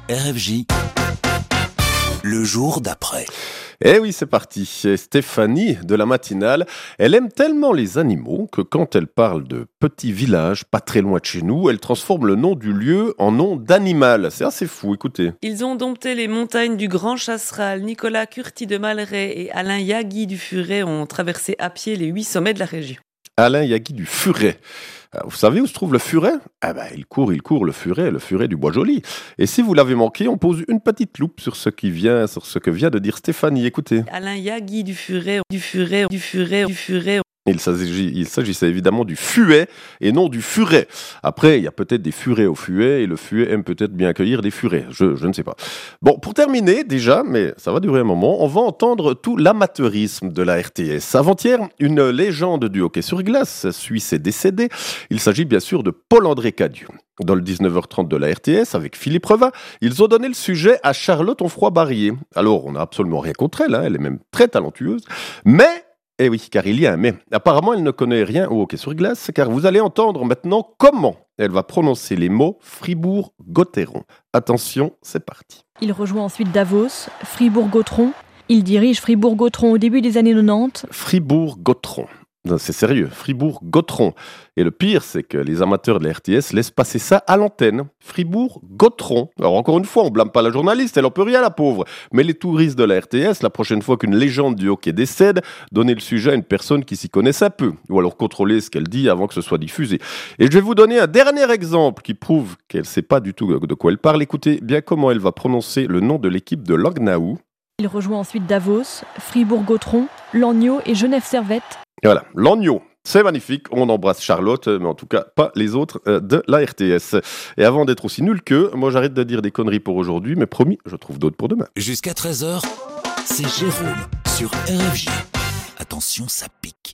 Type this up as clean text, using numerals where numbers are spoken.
RFJ, le jour d'après. Eh oui, c'est parti. Stéphanie, de la matinale, elle aime tellement les animaux que quand elle parle de petit village pas très loin de chez nous, elle transforme le nom du lieu en nom d'animal. C'est assez fou, écoutez. Ils ont dompté les montagnes du Grand Chasseral. Nicolas Curti de Malray et Alain Yagui du Furet ont traversé à pied les 8 sommets de la région. Alain Yagui du Furet. Vous savez où se trouve le Furet ? Il court, le Furet du Bois-Joli. Et si vous l'avez manqué, on pose une petite loupe sur ce que vient de dire Stéphanie. Écoutez. Alain Yagui du Furet. Il s'agissait évidemment du fuet et non du furet. Après, il y a peut-être des furets au fuet et le fuet aime peut-être bien accueillir des furets. Je ne sais pas. Bon, pour terminer déjà, mais ça va durer un moment, on va entendre tout l'amateurisme de la RTS. Avant-hier, une légende du hockey sur glace suisse est décédée. Il s'agit bien sûr de Paul-André Cadieux. Dans le 19h30 de la RTS, avec Philippe Revin, ils ont donné le sujet à Charlotte Onfroy-Barrier. Alors, on n'a absolument rien contre elle, elle est même très talentueuse, mais... Eh oui, car il y a un mais. Apparemment, elle ne connaît rien au hockey sur glace, car vous allez entendre maintenant comment elle va prononcer les mots Fribourg-Gotteron. Attention, c'est parti. Il rejoint ensuite Davos, Fribourg-Gotteron. Il dirige Fribourg-Gotteron au début des années 90. Fribourg-Gotteron. Non, c'est sérieux, Fribourg-Gotteron. Et le pire, c'est que les amateurs de la RTS laissent passer ça à l'antenne. Fribourg-Gotteron. Alors encore une fois, on blâme pas la journaliste, elle en peut rien, la pauvre. Mais les touristes de la RTS, la prochaine fois qu'une légende du hockey décède, donnez le sujet à une personne qui s'y connaisse un peu. Ou alors contrôlez ce qu'elle dit avant que ce soit diffusé. Et je vais vous donner un dernier exemple qui prouve qu'elle ne sait pas du tout de quoi elle parle. Écoutez bien comment elle va prononcer le nom de l'équipe de Langnau. Il rejoint ensuite Davos, Fribourg-Gotteron, Langnau et Genève-Servette. Et voilà, Langnau. C'est magnifique, on embrasse Charlotte, mais en tout cas pas les autres de la RTS. Et avant d'être aussi nul qu'eux, moi j'arrête de dire des conneries pour aujourd'hui, mais promis, je trouve d'autres pour demain. Jusqu'à 13h, c'est Jérôme sur RFJ. Attention, ça pique.